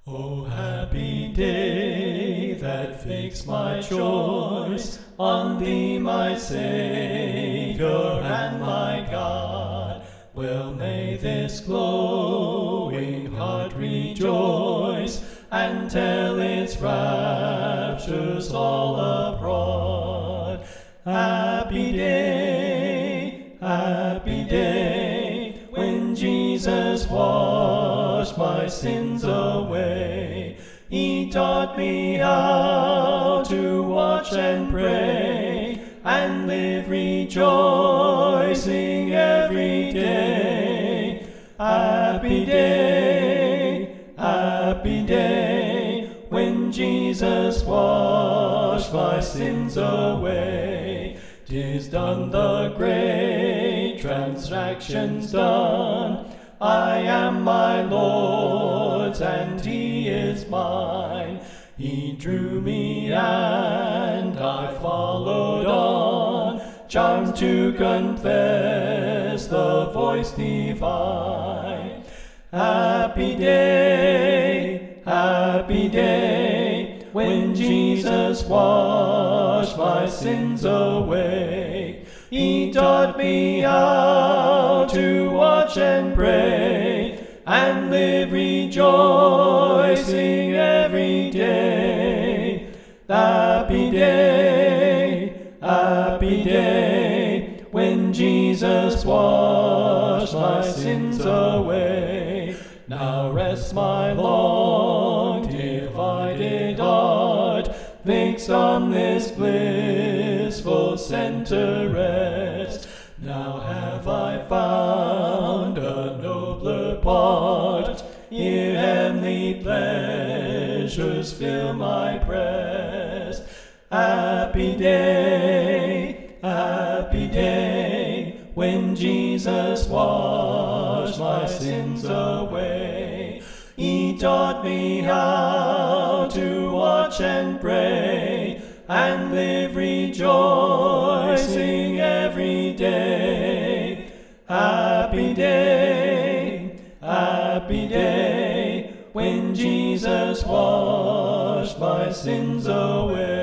O happy day that fixed my choice on Thee, my Saviour and my God. Well, may this glowing heart rejoice and tell its raptures all abroad. Happy day, when Jesus washed my sins away. He taught me how to watch and pray and live rejoicing every day. Happy day, when Jesus washed my sins away. 'Tis done, the great transaction's done. I am my Lord's and He is mine. He drew me and I followed on, charmed to confess the voice divine. Happy day, when Jesus washed my sins away. He taught me how to watch and pray and live rejoicing every day. Happy day, when Jesus washed my sins away. Now rest my long divided heart, fixed on this blissful center rest. Now have I found a nobler part, here heavenly pleasures fill my breast. Happy day, when Jesus washed my sins away. He taught me how to watch and pray and live rejoicing every day. Happy day, when Jesus washed my sins away.